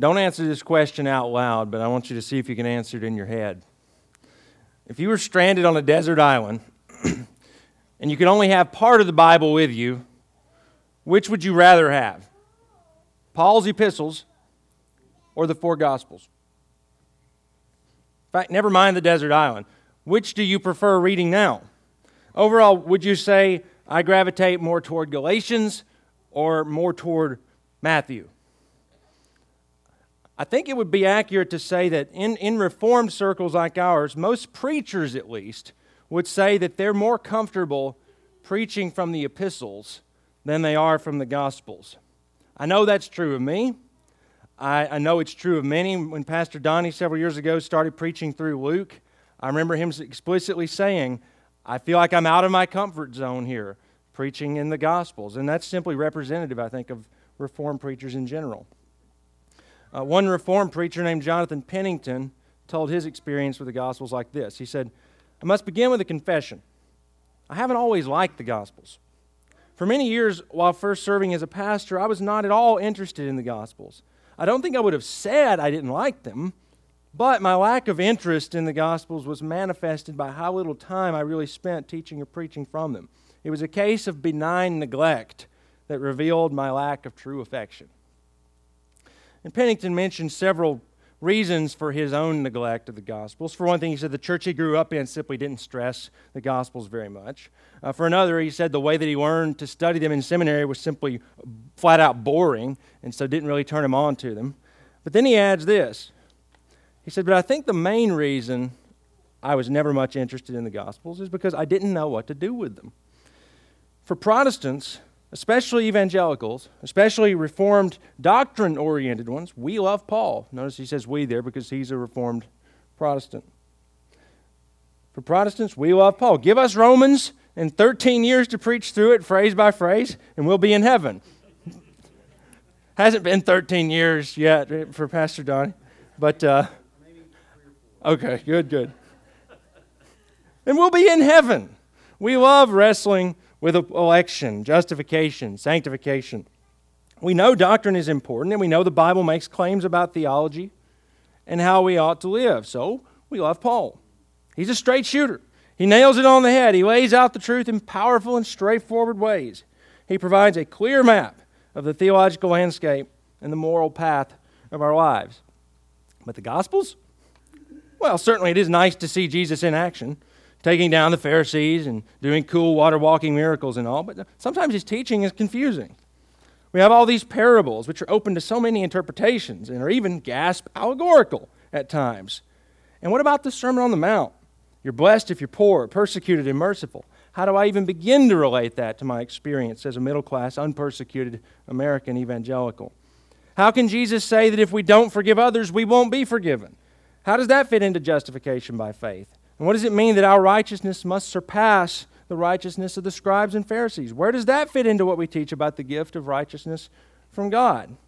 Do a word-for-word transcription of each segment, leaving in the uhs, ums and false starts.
don't answer this question out loud, but I want you to see if you can answer it in your head. If you were stranded on a desert island and you could only have part of the Bible with you, which would you rather have? Paul's epistles or the four Gospels? In fact, never mind the desert island. Which do you prefer reading now? Overall, would you say I gravitate more toward Galatians or more toward Matthew? I think it would be accurate to say that in, in Reformed circles like ours, most preachers at least would say that they're more comfortable preaching from the epistles than they are from the Gospels. I know that's true of me. I, I know it's true of many. When Pastor Donnie several years ago started preaching through Luke, I remember him explicitly saying, I feel like I'm out of my comfort zone here, preaching in the Gospels. And that's simply representative, I think, of Reformed preachers in general. Uh, one Reformed preacher named Jonathan Pennington told his experience with the Gospels like this. He said, I must begin with a confession. I haven't always liked the Gospels. For many years, while first serving as a pastor, I was not at all interested in the Gospels. I don't think I would have said I didn't like them, but my lack of interest in the Gospels was manifested by how little time I really spent teaching or preaching from them. It was a case of benign neglect that revealed my lack of true affection. And Pennington mentioned several reasons for his own neglect of the Gospels. For one thing, he said the church he grew up in simply didn't stress the Gospels very much. Uh, for another, he said the way that he learned to study them in seminary was simply flat out boring, and so didn't really turn him on to them. But then he adds this. He said, but I think the main reason I was never much interested in the Gospels is because I didn't know what to do with them. For Protestants, especially evangelicals, especially Reformed doctrine-oriented ones, we love Paul. Notice he says we there because he's a Reformed Protestant. For Protestants, we love Paul. Give us Romans and thirteen years to preach through it phrase by phrase, and we'll be in heaven. Hasn't been thirteen years yet for Pastor Donnie, but uh, okay, good, good. And we'll be in heaven. We love wrestling with election, justification, sanctification. We know doctrine is important, and we know the Bible makes claims about theology and how we ought to live. So we love Paul. He's a straight shooter. He nails it on the head. He lays out the truth in powerful and straightforward ways. He provides a clear map of the theological landscape and the moral path of our lives. But the Gospels? Well, certainly it is nice to see Jesus in action, taking down the Pharisees and doing cool water-walking miracles and all, but sometimes his teaching is confusing. We have all these parables, which are open to so many interpretations and are even, gasp, allegorical at times. And what about the Sermon on the Mount? You're blessed if you're poor, persecuted and merciful. How do I even begin to relate that to my experience as a middle-class, unpersecuted American evangelical? How can Jesus say that if we don't forgive others, we won't be forgiven? How does that fit into justification by faith? And what does it mean that our righteousness must surpass the righteousness of the scribes and Pharisees? Where does that fit into what we teach about the gift of righteousness from God?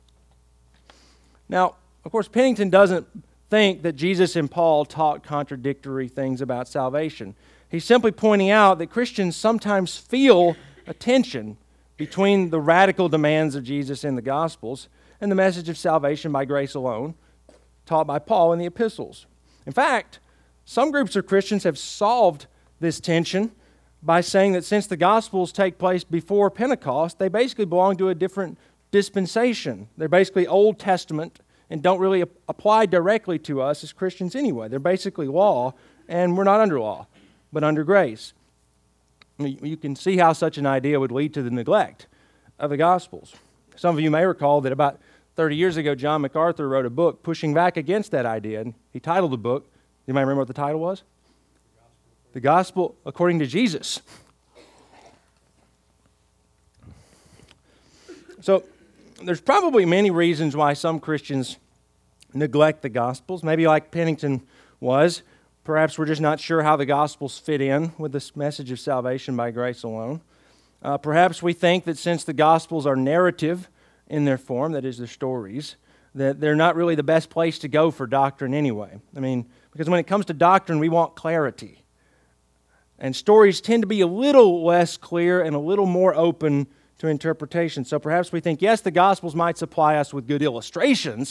Now, of course, Pennington doesn't think that Jesus and Paul taught contradictory things about salvation. He's simply pointing out that Christians sometimes feel a tension between the radical demands of Jesus in the Gospels and the message of salvation by grace alone, taught by Paul in the epistles. In fact, some groups of Christians have solved this tension by saying that since the Gospels take place before Pentecost, they basically belong to a different dispensation. They're basically Old Testament and don't really apply directly to us as Christians anyway. They're basically law, and we're not under law, but under grace. You can see how such an idea would lead to the neglect of the Gospels. Some of you may recall that about thirty years ago, John MacArthur wrote a book pushing back against that idea, and he titled the book, you might remember what the title was? The Gospel According to Jesus. So, there's probably many reasons why some Christians neglect the Gospels. Maybe like Pennington was. Perhaps we're just not sure how the Gospels fit in with this message of salvation by grace alone. Uh, perhaps we think that since the Gospels are narrative in their form, that is, their stories, that they're not really the best place to go for doctrine anyway. I mean, because when it comes to doctrine, we want clarity. And stories tend to be a little less clear and a little more open to interpretation. So perhaps we think, yes, the Gospels might supply us with good illustrations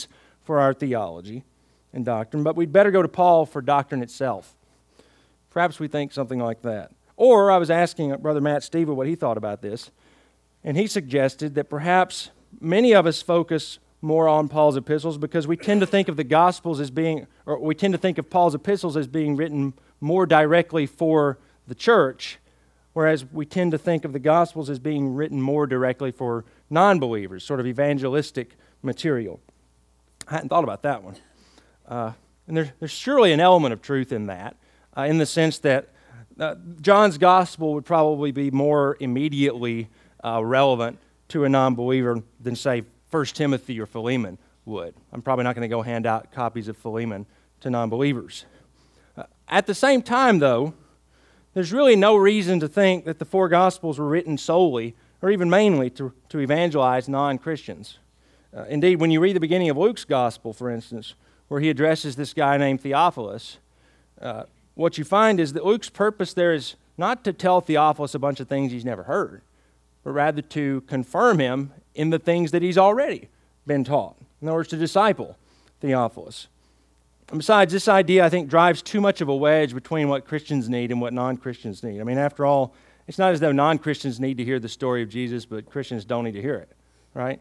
for our theology and doctrine, but we'd better go to Paul for doctrine itself. Perhaps we think something like that. Or I was asking Brother Matt Stevel what he thought about this, and he suggested that perhaps many of us focus more on Paul's epistles because we tend to think of the Gospels as being, or we tend to think of Paul's epistles as being written more directly for the church, whereas we tend to think of the Gospels as being written more directly for non-believers, sort of evangelistic material. I hadn't thought about that one. Uh, and there's, there's surely an element of truth in that, uh, in the sense that uh, John's Gospel would probably be more immediately uh, relevant to a non-believer than, say, First Timothy or Philemon would. I'm probably not going to go hand out copies of Philemon to non-believers. Uh, at the same time, though, there's really no reason to think that the four Gospels were written solely or even mainly to, to evangelize non-Christians. Uh, indeed, when you read the beginning of Luke's Gospel, for instance, where he addresses this guy named Theophilus, uh, what you find is that Luke's purpose there is not to tell Theophilus a bunch of things he's never heard, but rather to confirm him in the things that he's already been taught. In other words, to disciple Theophilus. And besides, this idea, I think, drives too much of a wedge between what Christians need and what non-Christians need. I mean, after all, it's not as though non-Christians need to hear the story of Jesus, but Christians don't need to hear it, right?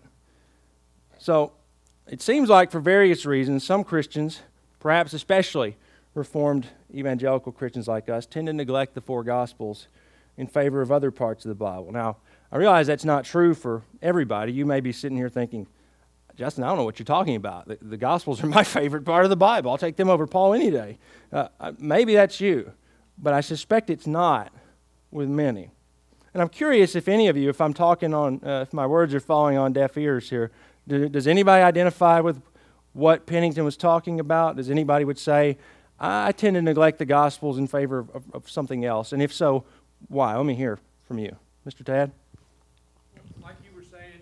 So, it seems like for various reasons, some Christians, perhaps especially Reformed evangelical Christians like us, tend to neglect the four Gospels in favor of other parts of the Bible. Now, I realize that's not true for everybody. You may be sitting here thinking, Justin, I don't know what you're talking about. The, the Gospels are my favorite part of the Bible. I'll take them over Paul any day. Uh, maybe that's you, but I suspect it's not with many. And I'm curious if any of you, if I'm talking on, uh, if my words are falling on deaf ears here, do, does anybody identify with what Pennington was talking about? Does anybody would say, I tend to neglect the Gospels in favor of, of, of something else? And if so, why? Let me hear from you. Mister Tad? Like you were saying,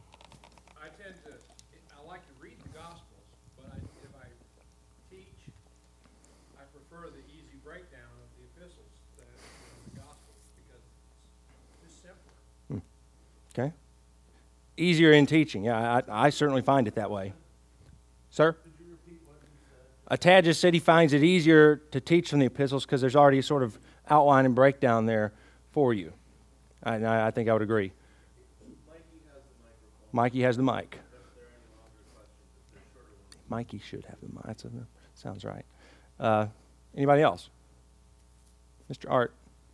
I tend to, I like to read the Gospels, but I, if I teach, I prefer the easy breakdown of the epistles than the Gospels because it's just simpler. Okay. Easier in teaching. Yeah, I, I certainly find it that way. Sir? Could you repeat what you said? Uh, Tad just said he finds it easier to teach from the epistles because there's already a sort of outline and breakdown there for you. I, I think I would agree. Mikey has the microphone. Mikey has the mic. If there are any longer questions, if they're shorter ones. Mikey should have the mic. That's a, sounds right. Uh, anybody else? Mister Art?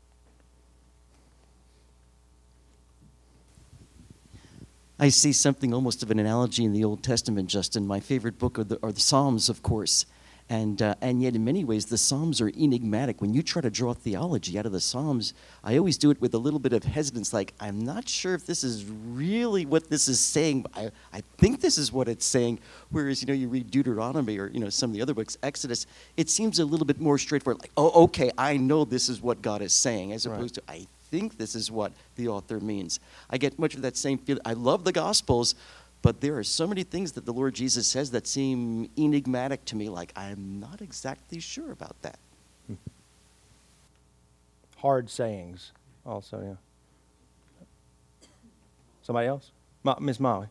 I see something almost of an analogy in the Old Testament, Justin. My favorite book are the, are the Psalms, of course. And, uh, and yet, in many ways, the Psalms are enigmatic. When you try to draw theology out of the Psalms, I always do it with a little bit of hesitance, like, I'm not sure if this is really what this is saying, but I, I think this is what it's saying. Whereas, you know, you read Deuteronomy or, you know, some of the other books, Exodus, it seems a little bit more straightforward, like, oh, okay, I know this is what God is saying, as opposed Right. to, I think this is what the author means. I get much of that same feeling. I love the Gospels, but there are so many things that the Lord Jesus says that seem enigmatic to me, like I'm not exactly sure about that. Hard sayings also, yeah. Somebody else? Ma- Miss Molly?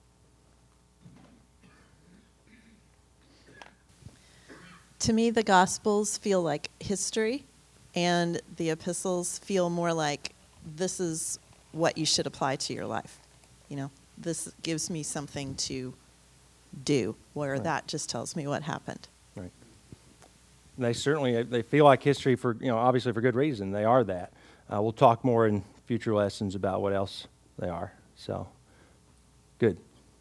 To me, the Gospels feel like history, and the epistles feel more like this is what you should apply to your life. You know, this gives me something to do, where Right. that just tells me what happened. Right. They certainly, they feel like history for, you know, obviously for good reason. They are that. Uh, we'll talk more in future lessons about what else they are. So, good.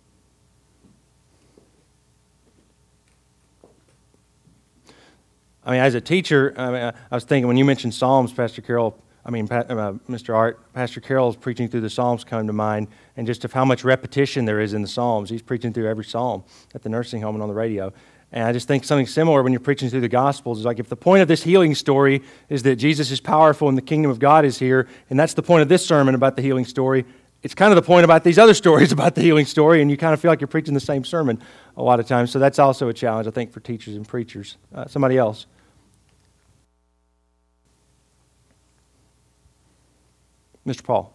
I mean, as a teacher, I, mean, I was thinking when you mentioned Psalms, Pastor Carroll, I mean, uh, Mister Art, Pastor Carroll's preaching through the Psalms come to mind, and just of how much repetition there is in the Psalms. He's preaching through every Psalm at the nursing home and on the radio. And I just think something similar when you're preaching through the Gospels is like if the point of this healing story is that Jesus is powerful and the kingdom of God is here, and that's the point of this sermon about the healing story, it's kind of the point about these other stories about the healing story, and you kind of feel like you're preaching the same sermon a lot of times. So that's also a challenge, I think, for teachers and preachers. Uh, somebody else? Mister Paul.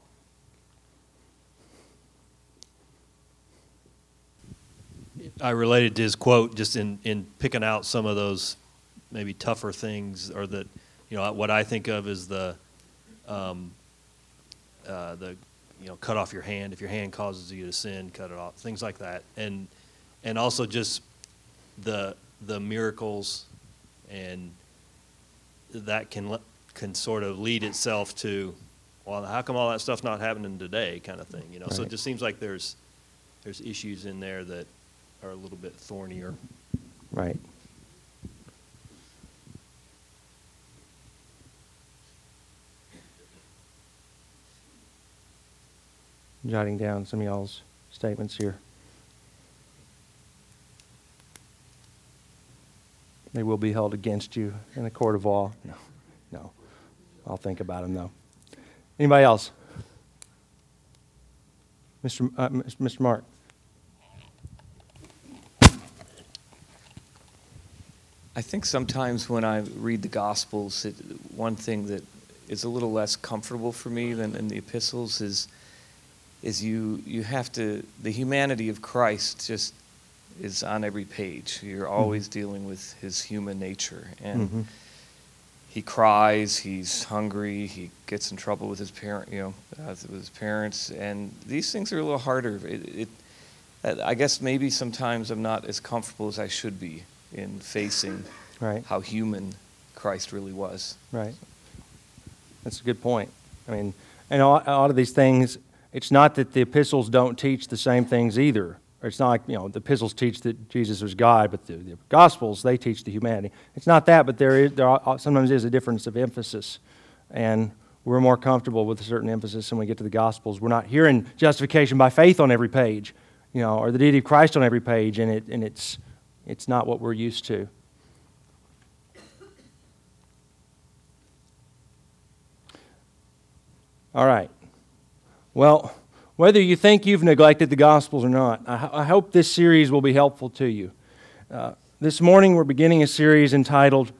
I related to his quote just in, in picking out some of those maybe tougher things, or that, you know, what I think of is the, um, uh, the, you know, cut off your hand. If your hand causes you to sin, cut it off. Things like that, and and also just the the miracles, and that can can sort of lead itself to, well, how come all that stuff not happening today, kind of thing, you know? Right. So it just seems like there's there's issues in there that are a little bit thornier. Right. Jotting down some of y'all's statements here. They will be held against you in a court of law. No, no. I'll think about them, though. Anybody else? Mister Uh, Mister Mark. I think sometimes when I read the Gospels, it, one thing that is a little less comfortable for me than in the epistles is is you you have to, the humanity of Christ just is on every page. You're always mm-hmm. dealing with his human nature. And mm-hmm. he cries, he's hungry, he gets in trouble with his parent, you know, uh, with his parents, and these things are a little harder. It, it, I guess maybe sometimes I'm not as comfortable as I should be in facing right. how human Christ really was. Right. That's a good point. I mean, and a lot of these things, it's not that the epistles don't teach the same things either. Or it's not like, you know, the epistles teach that Jesus was God, but the, the Gospels, they teach the humanity. It's not that, but there is there are, sometimes is a difference of emphasis. And we're more comfortable with a certain emphasis when we get to the Gospels. We're not hearing justification by faith on every page, you know, or the deity of Christ on every page, and it and it's it's not what we're used to. All right. Well, whether you think you've neglected the Gospels or not, I, I hope this series will be helpful to you. Uh, this morning we're beginning a series entitled,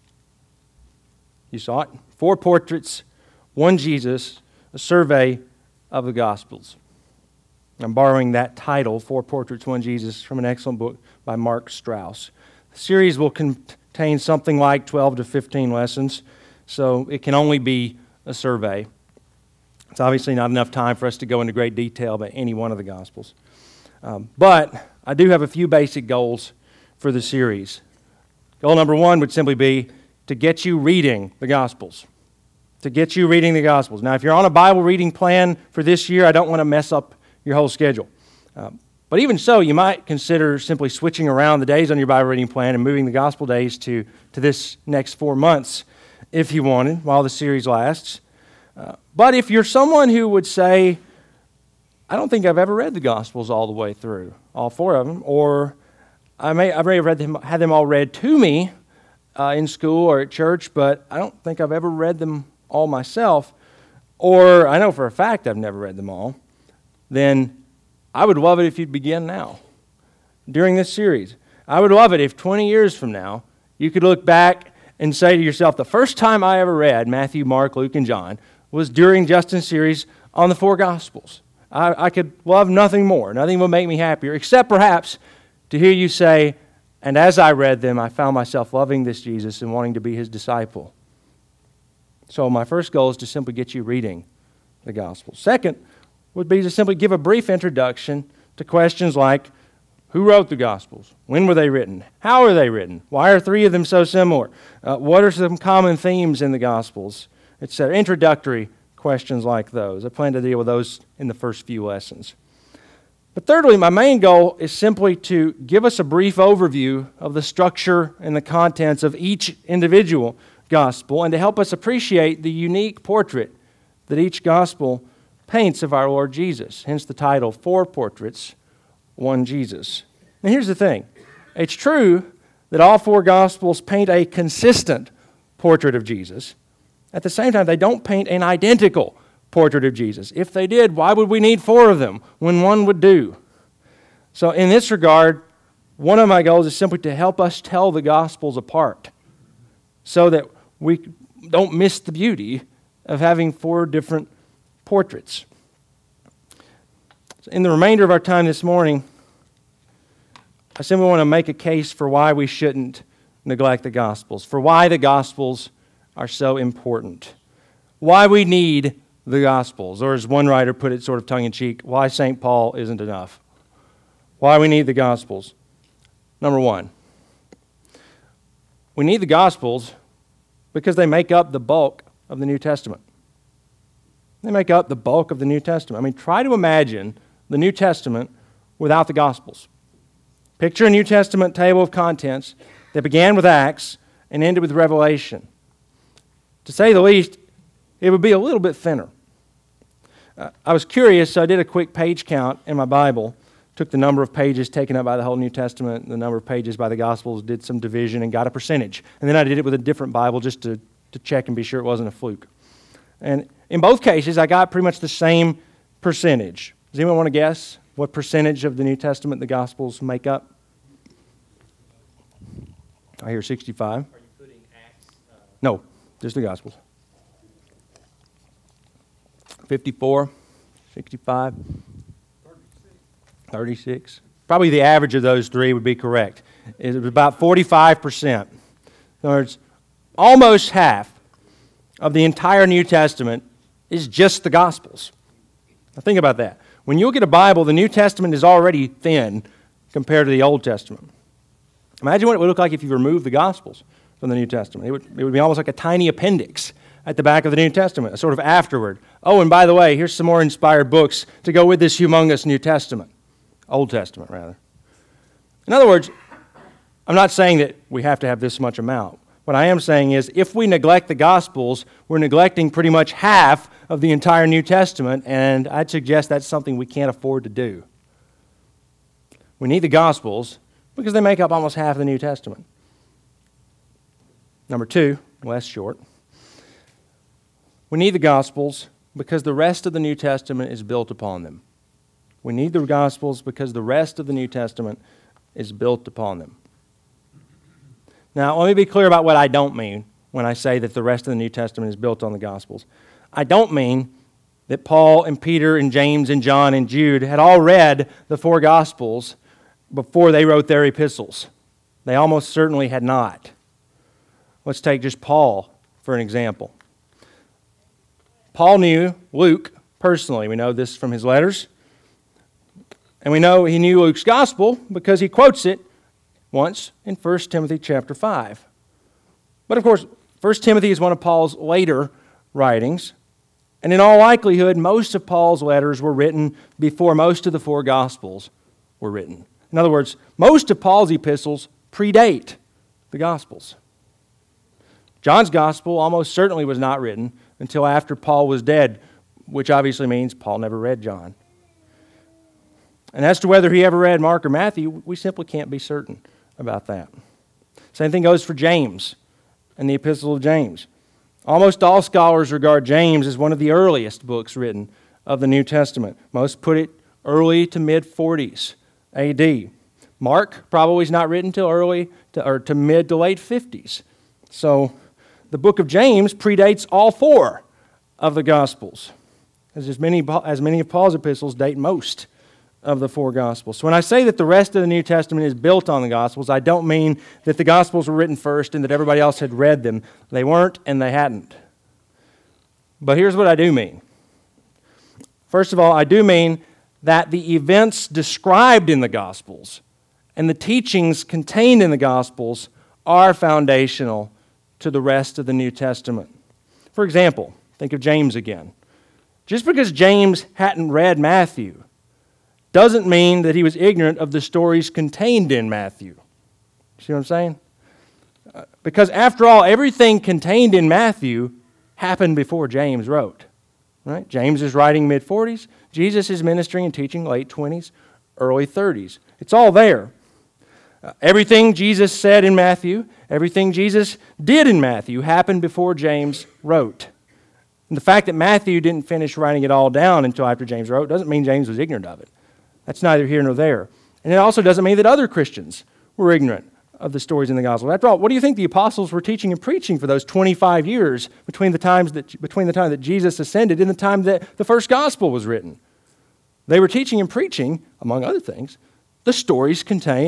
you saw it, Four Portraits, One Jesus, a survey of the Gospels. I'm borrowing that title, Four Portraits, One Jesus, from an excellent book by Mark Strauss. The series will contain something like twelve to fifteen lessons, so it can only be a survey. It's obviously not enough time for us to go into great detail about any one of the Gospels. Um, but I do have a few basic goals for the series. Goal number one would simply be to get you reading the Gospels. To get you reading the Gospels. Now, if you're on a Bible reading plan for this year, I don't want to mess up your whole schedule. Um, but even so, you might consider simply switching around the days on your Bible reading plan and moving the Gospel days to, to this next four months if you wanted, while the series lasts. Uh, but if you're someone who would say, I don't think I've ever read the Gospels all the way through, all four of them, or I may I've already read them, had them all read to me uh, in school or at church, but I don't think I've ever read them all myself, or I know for a fact I've never read them all, then I would love it if you'd begin now, during this series. I would love it if twenty years from now you could look back and say to yourself, the first time I ever read Matthew, Mark, Luke, and John was during Justin's series on the four Gospels. I, I could love nothing more. Nothing would make me happier, except perhaps to hear you say, and as I read them, I found myself loving this Jesus and wanting to be his disciple. So my first goal is to simply get you reading the Gospels. Second would be to simply give a brief introduction to questions like, who wrote the Gospels? When were they written? How are they written? Why are three of them so similar? Uh, what are some common themes in the Gospels? et cetera. Introductory questions like those. I plan to deal with those in the first few lessons. But thirdly, my main goal is simply to give us a brief overview of the structure and the contents of each individual gospel and to help us appreciate the unique portrait that each gospel paints of our Lord Jesus. Hence the title, Four Portraits, One Jesus. Now here's the thing. It's true that all four gospels paint a consistent portrait of Jesus. At the same time, they don't paint an identical portrait of Jesus. If they did, why would we need four of them when one would do? So in this regard, one of my goals is simply to help us tell the Gospels apart so that we don't miss the beauty of having four different portraits. In the remainder of our time this morning, I simply want to make a case for why we shouldn't neglect the Gospels, for why the Gospels are so important, why we need the Gospels, or as one writer put it sort of tongue-in-cheek, why Saint Paul isn't enough, why we need the Gospels. Number one, we need the Gospels because they make up the bulk of the New Testament. They make up the bulk of the New Testament. I mean, try to imagine the New Testament without the Gospels. Picture a New Testament table of contents that began with Acts and ended with Revelation. To say the least, it would be a little bit thinner. Uh, I was curious, so I did a quick page count in my Bible, took the number of pages taken up by the whole New Testament, the number of pages by the Gospels, did some division, and got a percentage. And then I did it with a different Bible just to, to check and be sure it wasn't a fluke. And in both cases, I got pretty much the same percentage. Does anyone want to guess what percentage of the New Testament the Gospels make up? I hear sixty-five. Are you putting Acts? Uh... No, just the Gospels. fifty-four, sixty-five, thirty-six. Probably the average of those three would be correct. It was about forty-five percent. In other words, almost half of the entire New Testament is just the Gospels. Now think about that. When you look at a Bible, the New Testament is already thin compared to the Old Testament. Imagine what it would look like if you removed the Gospels from the New Testament. It would, it would be almost like a tiny appendix at the back of the New Testament, a sort of afterward. Oh, and by the way, here's some more inspired books to go with this humongous New Testament. Old Testament, rather. In other words, I'm not saying that we have to have this much amount. What I am saying is if we neglect the Gospels, we're neglecting pretty much half of the entire New Testament, and I'd suggest that's something we can't afford to do. We need the Gospels because they make up almost half of the New Testament. Number two, less short. We need the Gospels because the rest of the New Testament is built upon them. We need the Gospels because the rest of the New Testament is built upon them. Now, let me be clear about what I don't mean when I say that the rest of the New Testament is built on the Gospels. I don't mean that Paul and Peter and James and John and Jude had all read the four Gospels before they wrote their epistles. They almost certainly had not. Let's take just Paul for an example. Paul knew Luke personally. We know this from his letters. And we know he knew Luke's gospel because he quotes it once in First Timothy chapter five. But of course, First Timothy is one of Paul's later writings. And in all likelihood, most of Paul's letters were written before most of the four Gospels were written. In other words, most of Paul's epistles predate the Gospels. John's Gospel almost certainly was not written until after Paul was dead, which obviously means Paul never read John. And as to whether he ever read Mark or Matthew, we simply can't be certain about that. Same thing goes for James and the Epistle of James. Almost all scholars regard James as one of the earliest books written of the New Testament. Most put it early to mid forties A D. Mark probably is not written until early to, or to mid to late fifties. So the book of James predates all four of the Gospels, as, as, many, as many of Paul's epistles date most of the four Gospels. So when I say that the rest of the New Testament is built on the Gospels, I don't mean that the Gospels were written first and that everybody else had read them. They weren't and they hadn't. But here's what I do mean. First of all, I do mean that the events described in the Gospels and the teachings contained in the Gospels are foundational to the rest of the New Testament. For example, think of James again. Just because James hadn't read Matthew doesn't mean that he was ignorant of the stories contained in Matthew. See what I'm saying? Uh, because after all, everything contained in Matthew happened before James wrote. Right? James is writing mid forties. Jesus is ministering and teaching late twenties, early thirties. It's all there. Uh, everything Jesus said in Matthew, everything Jesus did in Matthew happened before James wrote. And the fact that Matthew didn't finish writing it all down until after James wrote doesn't mean James was ignorant of it. That's neither here nor there. And it also doesn't mean that other Christians were ignorant of the stories in the gospel. After all, what do you think the apostles were teaching and preaching for those twenty-five years between the times that between the time that Jesus ascended and the time that the first gospel was written? They were teaching and preaching, among other things, the stories contained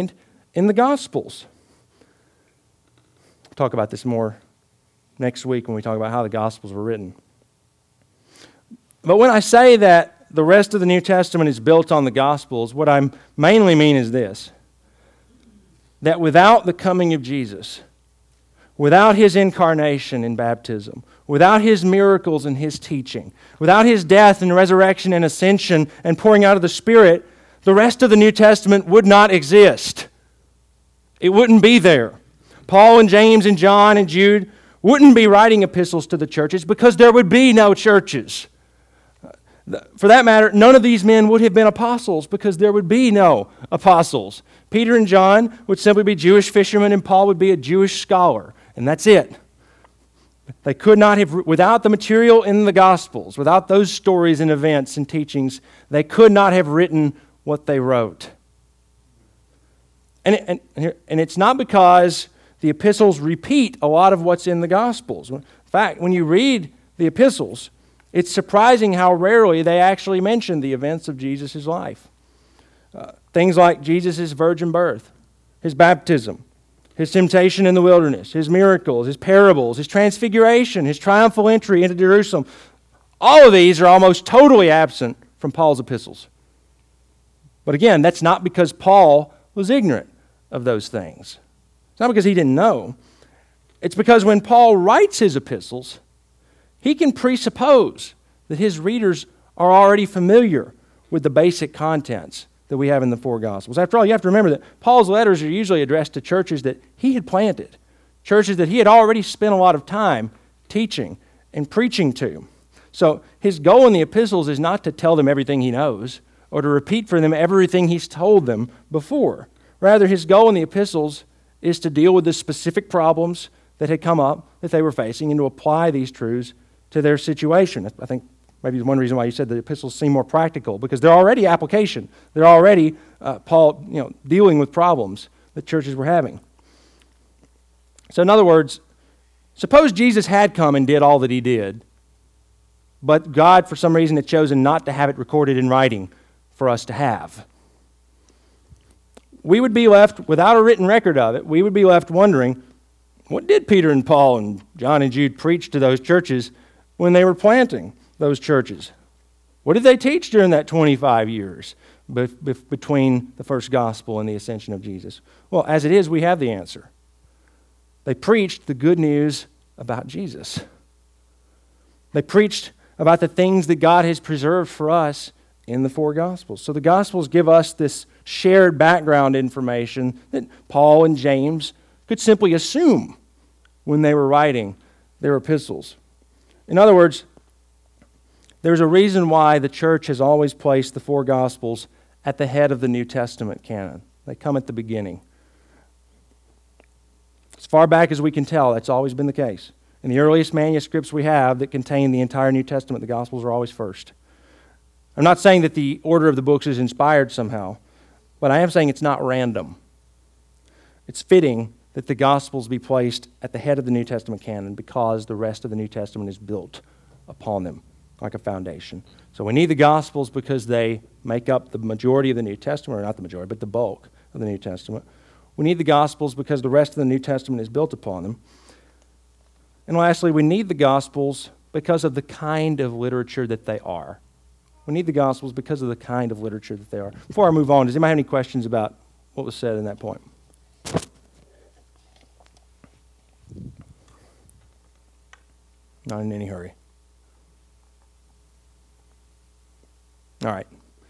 in the Gospels. We'll talk about this more next week when we talk about how the Gospels were written. But when I say that the rest of the New Testament is built on the Gospels, what I mainly mean is this: that without the coming of Jesus, without His incarnation in baptism, without His miracles and His teaching, without His death and resurrection and ascension and pouring out of the Spirit, the rest of the New Testament would not exist. It wouldn't be there. Paul and James and John and Jude wouldn't be writing epistles to the churches because there would be no churches. For that matter, none of these men would have been apostles because there would be no apostles. Peter and John would simply be Jewish fishermen, and Paul would be a Jewish scholar, and that's it. They could not have, without the material in the Gospels, without those stories and events and teachings, they could not have written what they wrote. And, and, and it's not because the epistles repeat a lot of what's in the Gospels. In fact, when you read the epistles, it's surprising how rarely they actually mention the events of Jesus' life. Uh, things like Jesus' virgin birth, His baptism, His temptation in the wilderness, His miracles, His parables, His transfiguration, His triumphal entry into Jerusalem. All of these are almost totally absent from Paul's epistles. But again, that's not because Paul was ignorant of those things. It's not because he didn't know. It's because when Paul writes his epistles, he can presuppose that his readers are already familiar with the basic contents that we have in the four Gospels. After all, you have to remember that Paul's letters are usually addressed to churches that he had planted, churches that he had already spent a lot of time teaching and preaching to. So his goal in the epistles is not to tell them everything he knows or to repeat for them everything he's told them before. Rather, his goal in the epistles is to deal with the specific problems that had come up that they were facing and to apply these truths to their situation. I think maybe one reason why you said the epistles seem more practical, because they're already application. They're already uh, Paul, you know, dealing with problems that churches were having. So in other words, suppose Jesus had come and did all that He did, but God, for some reason, had chosen not to have it recorded in writing for us to have. We would be left, without a written record of it, we would be left wondering, what did Peter and Paul and John and Jude preach to those churches when they were planting those churches? What did they teach during that twenty-five years be- be- between the first gospel and the ascension of Jesus? Well, as it is, we have the answer. They preached the good news about Jesus. They preached about the things that God has preserved for us in the four Gospels. So the Gospels give us this shared background information that Paul and James could simply assume when they were writing their epistles. In other words, there's a reason why the church has always placed the four Gospels at the head of the New Testament canon. They come at the beginning. As far back as we can tell, that's always been the case. In the earliest manuscripts we have that contain the entire New Testament, the Gospels are always first. I'm not saying that the order of the books is inspired somehow, but I am saying it's not random. It's fitting that the Gospels be placed at the head of the New Testament canon because the rest of the New Testament is built upon them like a foundation. So we need the Gospels because they make up the majority of the New Testament, or not the majority, but the bulk of the New Testament. We need the Gospels because the rest of the New Testament is built upon them. And lastly, we need the Gospels because of the kind of literature that they are. We need the Gospels because of the kind of literature that they are. Before I move on, does anybody have any questions about what was said in that point? Not in any hurry. All right.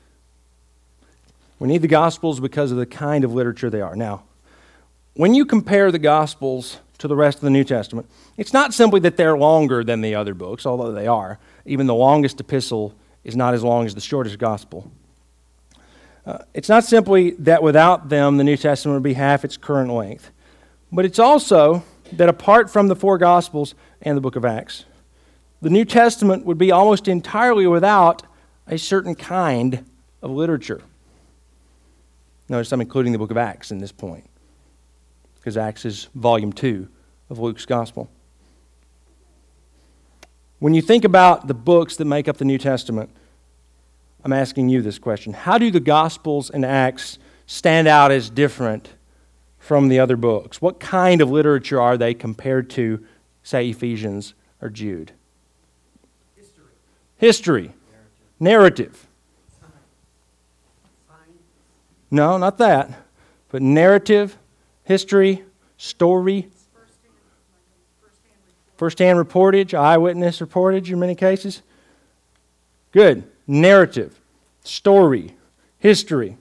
We need the Gospels because of the kind of literature they are. Now, when you compare the Gospels to the rest of the New Testament, it's not simply that they're longer than the other books, although they are. Even the longest epistle is not as long as the shortest gospel. Uh, it's not simply that without them the New Testament would be half its current length, but it's also that apart from the four Gospels and the book of Acts, the New Testament would be almost entirely without a certain kind of literature. Notice I'm including the book of Acts in this point, because Acts is volume two of Luke's Gospel. When you think about the books that make up the New Testament, I'm asking you this question. How do the Gospels and Acts stand out as different from the other books? What kind of literature are they compared to, say, Ephesians or Jude? History. History. Narrative. No, not that. But narrative, history, story, first-hand reportage, eyewitness reportage in many cases. Good. Narrative, story, history.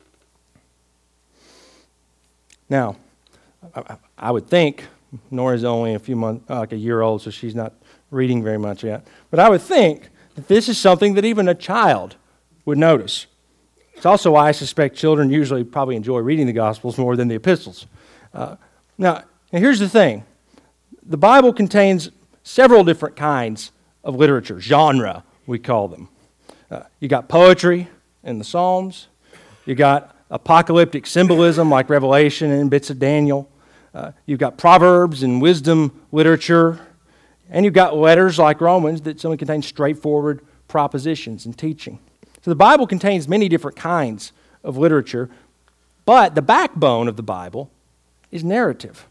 Now, I, I would think, Nora's only a few months, like a year old, so she's not reading very much yet. But I would think that this is something that even a child would notice. It's also why I suspect children usually probably enjoy reading the Gospels more than the epistles. Uh, now, now, here's the thing. The Bible contains several different kinds of literature, genre, we call them. Uh, you got poetry in the Psalms. You got apocalyptic symbolism like Revelation and bits of Daniel. Uh, you've got proverbs and wisdom literature. And you've got letters like Romans that only contain straightforward propositions and teaching. So the Bible contains many different kinds of literature, but the backbone of the Bible is narrative.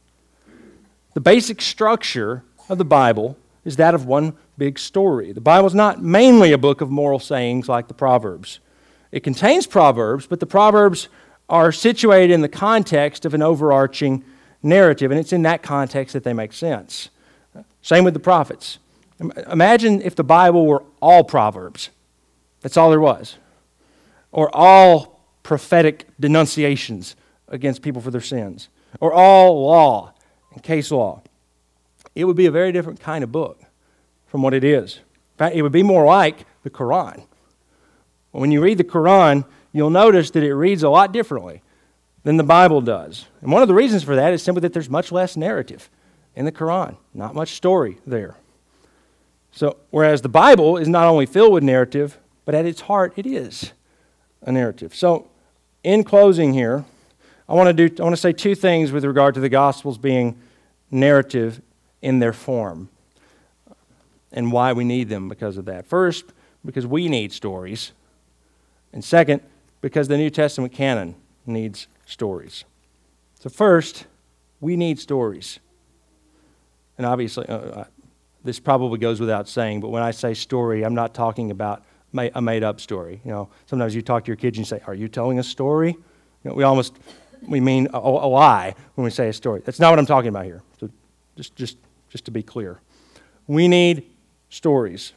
The basic structure of the Bible is that of one big story. The Bible is not mainly a book of moral sayings like the Proverbs. It contains Proverbs, but the Proverbs are situated in the context of an overarching narrative, and it's in that context that they make sense. Same with the prophets. Imagine if the Bible were all Proverbs. That's all there was. Or all prophetic denunciations against people for their sins. Or all law and case law. It would be a very different kind of book from what it is. In fact, it would be more like the Quran. When you read the Quran, you'll notice that it reads a lot differently than the Bible does. And one of the reasons for that is simply that there's much less narrative in the Quran. Not much story there. So, whereas the Bible is not only filled with narrative, but at its heart, it is a narrative. So, in closing here, I want to do I want to say two things with regard to the Gospels being narrative in their form and why we need them because of that. First, because we need stories. And second, because the New Testament canon needs stories. So first, we need stories. And obviously, uh, this probably goes without saying, but when I say story, I'm not talking about a made-up story. You know, sometimes you talk to your kids and you say, "Are you telling a story?" You know, we almost we mean a, a lie when we say a story. That's not what I'm talking about here. So just just just to be clear, we need stories.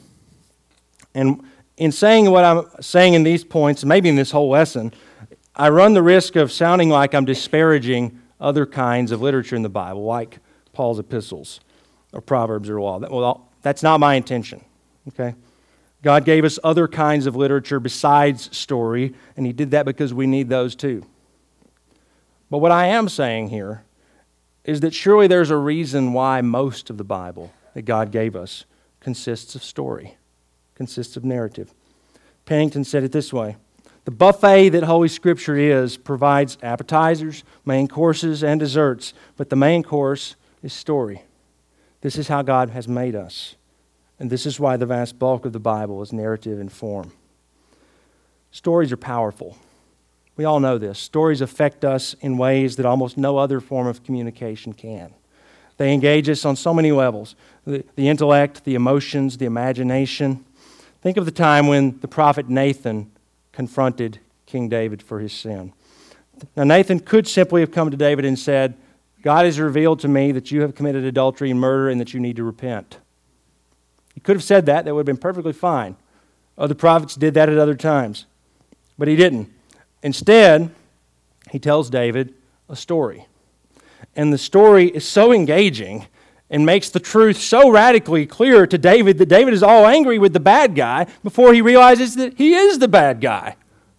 And in saying what I'm saying in these points, and maybe in this whole lesson, I run the risk of sounding like I'm disparaging other kinds of literature in the Bible, like Paul's epistles or Proverbs or law. That, well, that's not my intention, okay? God gave us other kinds of literature besides story, and He did that because we need those too. But what I am saying here is that surely there's a reason why most of the Bible that God gave us consists of story, consists of narrative. Pennington said it this way: the buffet that Holy Scripture is provides appetizers, main courses, and desserts, but the main course is story. This is how God has made us, and this is why the vast bulk of the Bible is narrative in form. Stories are powerful. We all know this. Stories affect us in ways that almost no other form of communication can. They engage us on so many levels: the, the intellect, the emotions, the imagination. Think of the time when the prophet Nathan confronted King David for his sin. Now, Nathan could simply have come to David and said, "God has revealed to me that you have committed adultery and murder and that you need to repent." He could have said that. That would have been perfectly fine. Other prophets did that at other times. But he didn't. Instead, he tells David a story. And the story is so engaging and makes the truth so radically clear to David that David is all angry with the bad guy before he realizes that he is the bad guy.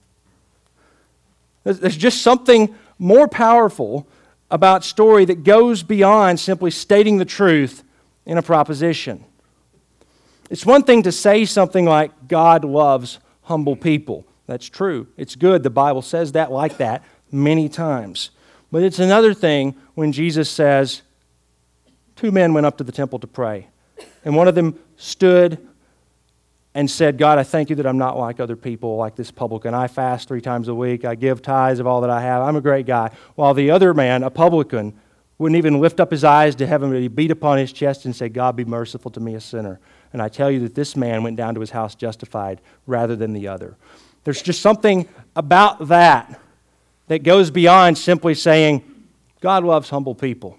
There's just something more powerful about story that goes beyond simply stating the truth in a proposition. It's one thing to say something like, God loves humble people. That's true. It's good. The Bible says that like that many times. But it's another thing when Jesus says, two men went up to the temple to pray, and one of them stood and said, God, I thank you that I'm not like other people, like this publican. I fast three times a week. I give tithes of all that I have. I'm a great guy. While the other man, a publican, wouldn't even lift up his eyes to heaven, but he beat upon his chest and said, God, be merciful to me, a sinner. And I tell you that this man went down to his house justified rather than the other. There's just something about that that goes beyond simply saying, God loves humble people.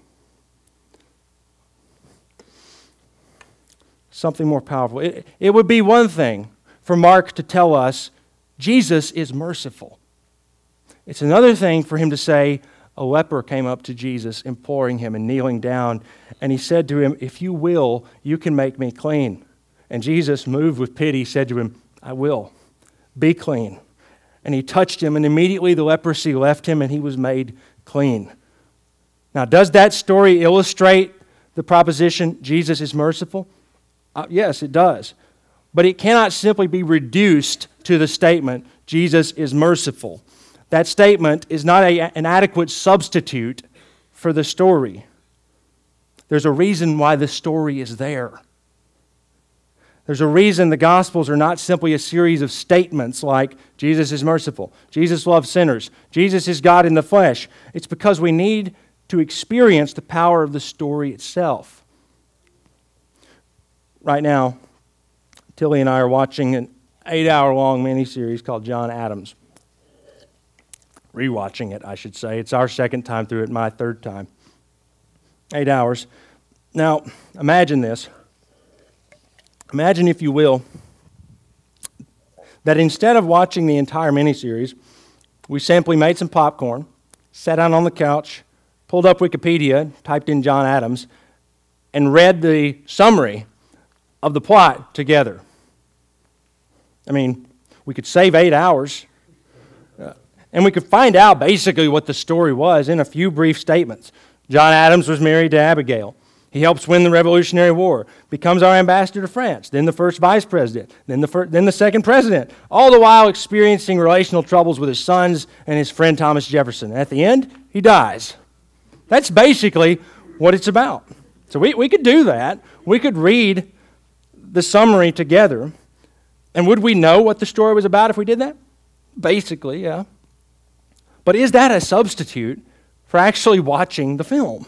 Something more powerful. It, it would be one thing for Mark to tell us Jesus is merciful. It's another thing for him to say, a leper came up to Jesus, imploring him and kneeling down, and he said to him, if you will, you can make me clean. And Jesus, moved with pity, said to him, I will. Be clean. And he touched him, and immediately the leprosy left him, and he was made clean. Now, does that story illustrate the proposition Jesus is merciful? Uh, yes, it does. But it cannot simply be reduced to the statement, Jesus is merciful. That statement is not a, an adequate substitute for the story. There's a reason why the story is there. There's a reason the Gospels are not simply a series of statements like, Jesus is merciful, Jesus loves sinners, Jesus is God in the flesh. It's because we need to experience the power of the story itself. Right now, Tilly and I are watching an eight-hour-long miniseries called John Adams. Rewatching it, I should say. It's our second time through it, my third time. Eight hours. Now, imagine this. Imagine, if you will, that instead of watching the entire miniseries, we simply made some popcorn, sat down on the couch, pulled up Wikipedia, typed in John Adams, and read the summary of the plot together. I mean, we could save eight hours, uh, and we could find out basically what the story was in a few brief statements. John Adams was married to Abigail. He helps win the Revolutionary War, becomes our ambassador to France, then the first vice president, then the first, then the second president, all the while experiencing relational troubles with his sons and his friend Thomas Jefferson. At the end, he dies. That's basically what it's about. So we, we could do that. We could read the summary together. And would we know what the story was about if we did that? Basically, yeah. But is that a substitute for actually watching the film?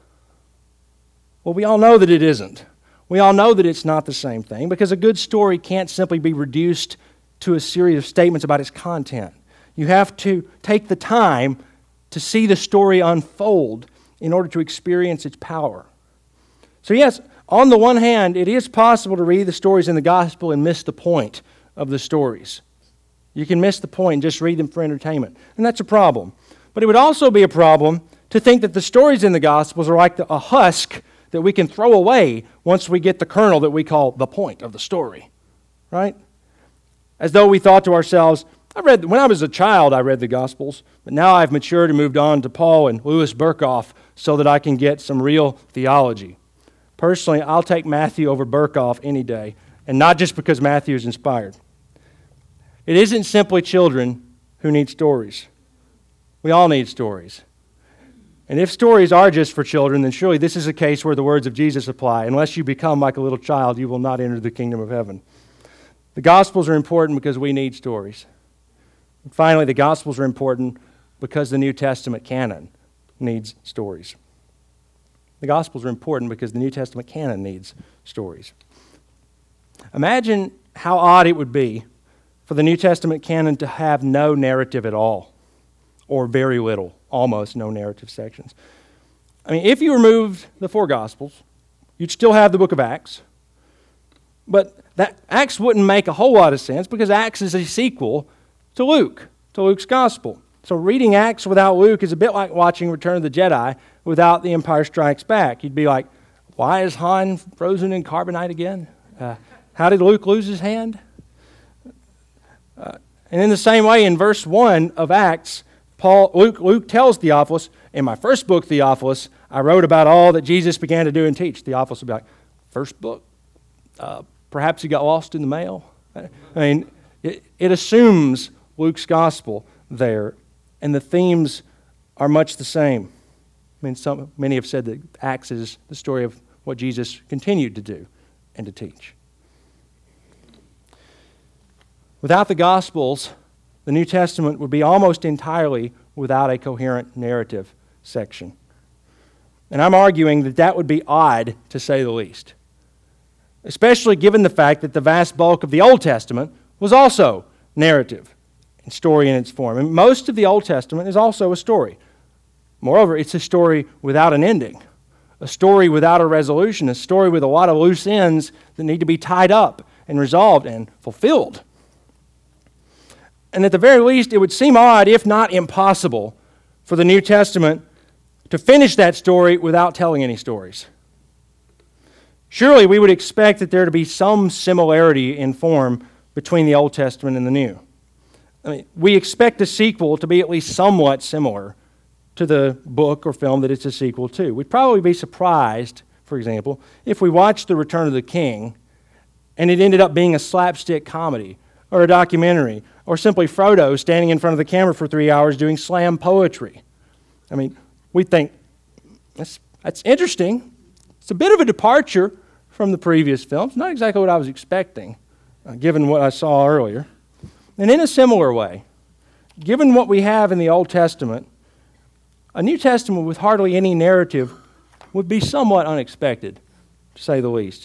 Well, we all know that it isn't. We all know that it's not the same thing because a good story can't simply be reduced to a series of statements about its content. You have to take the time to see the story unfold in order to experience its power. So yes, on the one hand, it is possible to read the stories in the gospel and miss the point of the stories. You can miss the point and just read them for entertainment, and that's a problem. But it would also be a problem to think that the stories in the gospels are like the, a husk that we can throw away once we get the kernel that we call the point of the story, right? As though we thought to ourselves, I read when I was a child, I read the Gospels, but now I've matured and moved on to Paul and Louis Berkhoff so that I can get some real theology. Personally, I'll take Matthew over Berkhoff any day, and not just because Matthew is inspired. It isn't simply children who need stories. We all need stories. And if stories are just for children, then surely this is a case where the words of Jesus apply. Unless you become like a little child, you will not enter the kingdom of heaven. The Gospels are important because we need stories. And finally, the Gospels are important because the New Testament canon needs stories. The Gospels are important because the New Testament canon needs stories. Imagine how odd it would be for the New Testament canon to have no narrative at all, or very little, almost no narrative sections. I mean, if you removed the four Gospels, you'd still have the book of Acts, but that Acts wouldn't make a whole lot of sense because Acts is a sequel to Luke, to Luke's Gospel. So reading Acts without Luke is a bit like watching Return of the Jedi without The Empire Strikes Back. You'd be like, why is Han frozen in carbonite again? Uh, how did Luke lose his hand? Uh, and in the same way, in verse one of Acts, Paul, Luke, Luke tells Theophilus, in my first book, Theophilus, I wrote about all that Jesus began to do and teach. Theophilus would be like, first book? Uh, perhaps he got lost in the mail? I mean, it, it assumes Luke's gospel there, and the themes are much the same. I mean, some, many have said that Acts is the story of what Jesus continued to do and to teach. Without the Gospels, the New Testament would be almost entirely without a coherent narrative section. And I'm arguing that that would be odd, to say the least, especially given the fact that the vast bulk of the Old Testament was also narrative and story in its form. And most of the Old Testament is also a story. Moreover, it's a story without an ending, a story without a resolution, a story with a lot of loose ends that need to be tied up and resolved and fulfilled. And at the very least, it would seem odd, if not impossible, for the New Testament to finish that story without telling any stories. Surely we would expect that there to be some similarity in form between the Old Testament and the New. I mean, we expect a sequel to be at least somewhat similar to the book or film that it's a sequel to. We'd probably be surprised, for example, if we watched The Return of the King and it ended up being a slapstick comedy or a documentary or simply Frodo standing in front of the camera for three hours doing slam poetry. I mean, we think, that's, that's interesting. It's a bit of a departure from the previous films. Not exactly what I was expecting, uh, given what I saw earlier. And in a similar way, given what we have in the Old Testament, a New Testament with hardly any narrative would be somewhat unexpected, to say the least.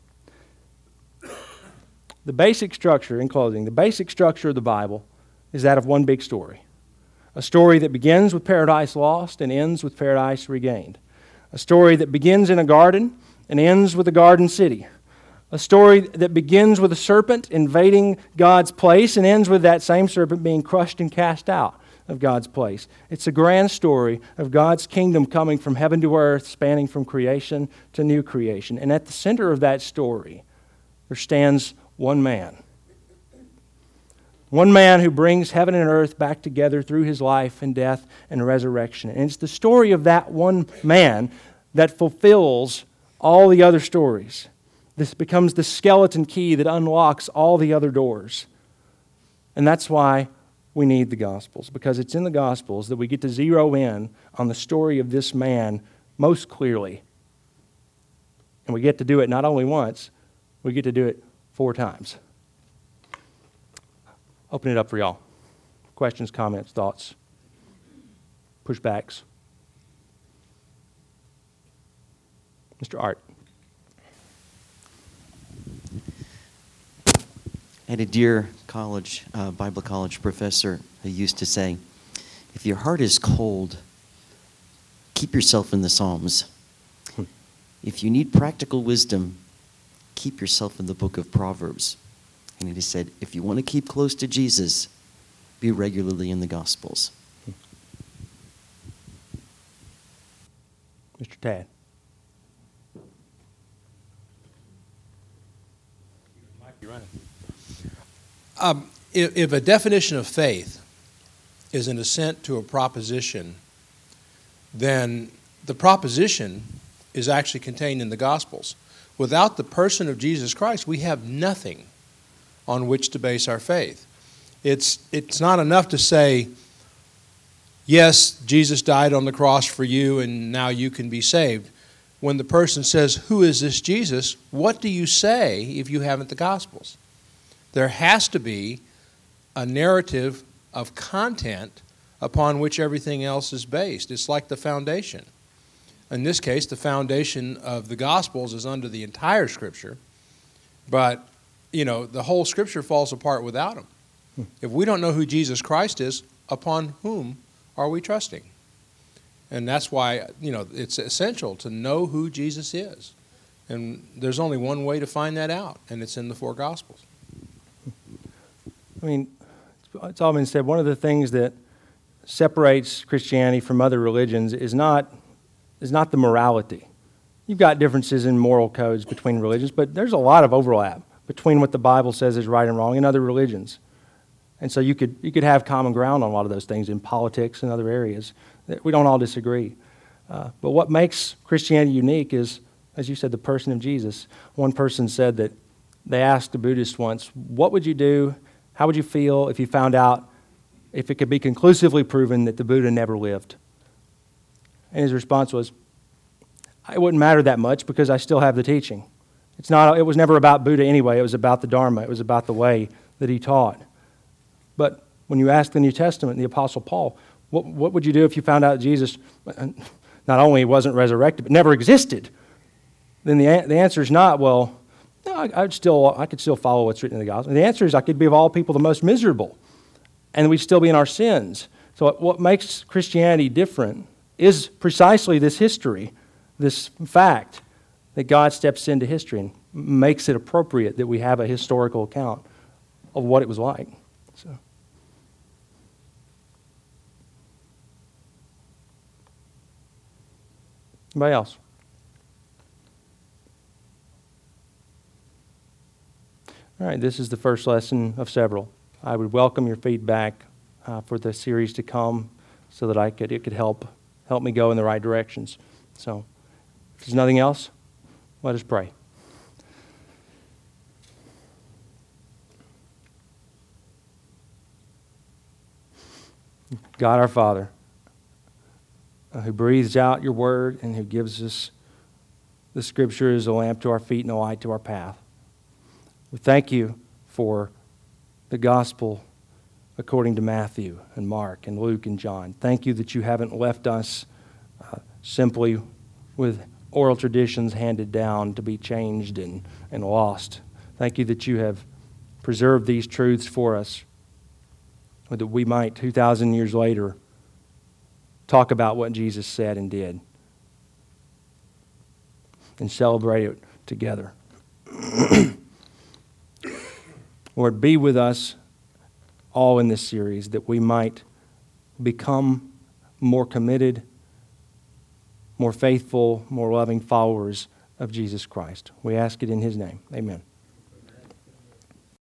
The basic structure, in closing, the basic structure of the Bible is that of one big story. A story that begins with paradise lost and ends with paradise regained. A story that begins in a garden and ends with a garden city. A story that begins with a serpent invading God's place and ends with that same serpent being crushed and cast out of God's place. It's a grand story of God's kingdom coming from heaven to earth, spanning from creation to new creation. And at the center of that story, there stands one man. One man who brings heaven and earth back together through his life and death and resurrection. And it's the story of that one man that fulfills all the other stories. This becomes the skeleton key that unlocks all the other doors. And that's why we need the Gospels, because it's in the Gospels that we get to zero in on the story of this man most clearly. And we get to do it not only once, we get to do it four times. Open it up for y'all. Questions, comments, thoughts, pushbacks. Mister Art. I had a dear college, uh, Bible college professor who used to say, if your heart is cold, keep yourself in the Psalms. Hmm. If you need practical wisdom, keep yourself in the book of Proverbs. And he said, if you want to keep close to Jesus, be regularly in the Gospels. Mister Tad. Um, if, if a definition of faith is an assent to a proposition, then the proposition is actually contained in the Gospels. Without the person of Jesus Christ, we have nothing on which to base our faith. It's, it's not enough to say, yes, Jesus died on the cross for you and now you can be saved. When the person says, who is this Jesus? What do you say if you haven't the Gospels? There has to be a narrative of content upon which everything else is based. It's like the foundation. In this case, the foundation of the Gospels is under the entire Scripture, but, you know, the whole Scripture falls apart without them. Hmm. If we don't know who Jesus Christ is, upon whom are we trusting? And that's why, you know, it's essential to know who Jesus is. And there's only one way to find that out, and it's in the four Gospels. I mean, it's all been said. One of the things that separates Christianity from other religions is not is not the morality. You've got differences in moral codes between religions, but there's a lot of overlap between what the Bible says is right and wrong in other religions. And so you could you could have common ground on a lot of those things in politics and other areas. We don't all disagree. Uh, but what makes Christianity unique is, as you said, the person of Jesus. One person said that they asked a Buddhist once, what would you do, how would you feel if you found out, if it could be conclusively proven that the Buddha never lived? And his response was, it wouldn't matter that much because I still have the teaching. It's not. It was never about Buddha anyway. It was about the Dharma. It was about the way that he taught. But when you ask the New Testament, the Apostle Paul, what, what would you do if you found out Jesus not only wasn't resurrected, but never existed? Then the, the answer is not, well, no, I, I'd still, I could still follow what's written in the gospel. The answer is I could be of all people the most miserable, and we'd still be in our sins. So what makes Christianity different is precisely this history, this fact that God steps into history and makes it appropriate that we have a historical account of what it was like. So. Anybody else? All right, this is the first lesson of several. I would welcome your feedback uh, for the series to come so that I could it could help help me go in the right directions. So, if there's nothing else, let us pray. God our Father, uh, who breathes out your word and who gives us the Scripture as a lamp to our feet and a light to our path. We thank you for the gospel according to Matthew and Mark and Luke and John. Thank you that you haven't left us uh, simply with oral traditions handed down to be changed and, and lost. Thank you that you have preserved these truths for us, that we might, two thousand years later, talk about what Jesus said and did and celebrate it together. Lord, be with us all in this series that we might become more committed, more faithful, more loving followers of Jesus Christ. We ask it in His name. Amen.